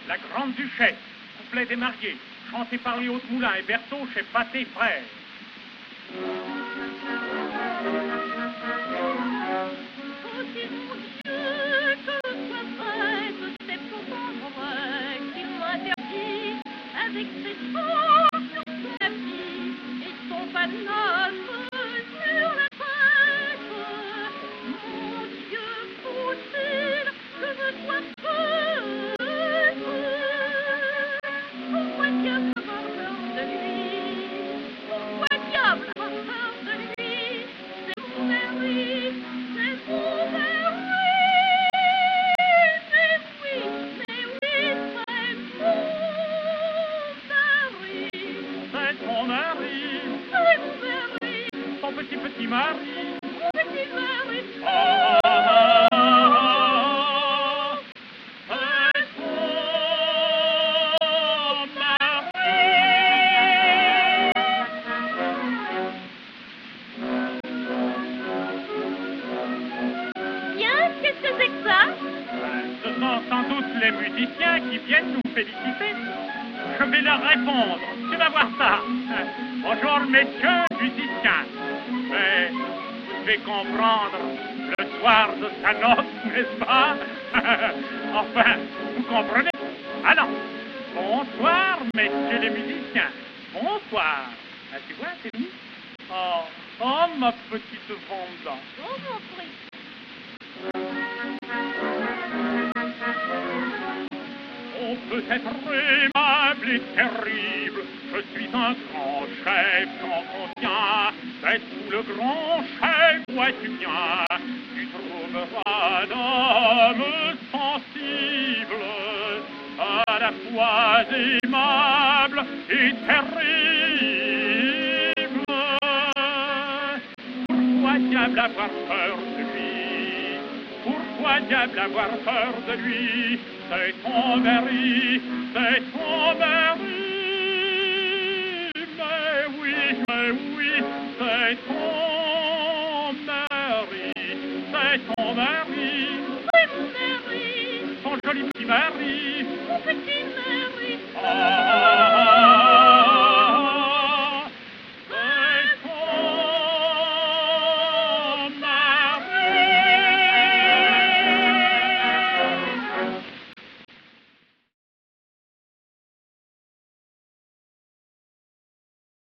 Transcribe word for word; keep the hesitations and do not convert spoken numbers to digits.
La Grande Duchesse, couplet des mariés, chanté par les Hautes-Moulins et Berthaud chez Pathé Frères. Avec ses chevaux sur son tapis et son panache sur la tête. Mon Dieu, faut-il que je sois prête? Pourquoi diable avoir peur de lui? Pourquoi diable avoir peur de lui? C'est mon mari, c'est mon mari. Mais oui, mais oui, c'est mon C'est ton mari, c'est mon mari, ton petit petit mari. mon petit mari. Oh, oh, oh, oh, c'est ton mari. Tiens, qu'est-ce que c'est que ça? Ce sont sans doute les musiciens qui viennent nous féliciter. Je vais leur répondre. Tu vas voir ça. Bonjour, messieurs musiciens. Mais vous devez comprendre le soir de sa noce, n'est-ce pas? Enfin, vous comprenez? Allons. Bonsoir, messieurs les musiciens. Bonsoir. Ah, tu vois, c'est nous. Oh, oh, ma petite Vanda. Oh, mon prix. On peut être aimable et terrible. Je suis un grand chef, j'en conviens. Mais sous le grand chef, vois-tu bien, tu trouveras d'hommes sensibles, à la fois aimables et terribles. Pourquoi diable avoir peur de lui? Pourquoi diable avoir peur de lui? C'est ton mari, c'est ton mari. Mais oui, mais oui, c'est ton mari, c'est ton mari. C'est mon mari, Ton joli petit mari.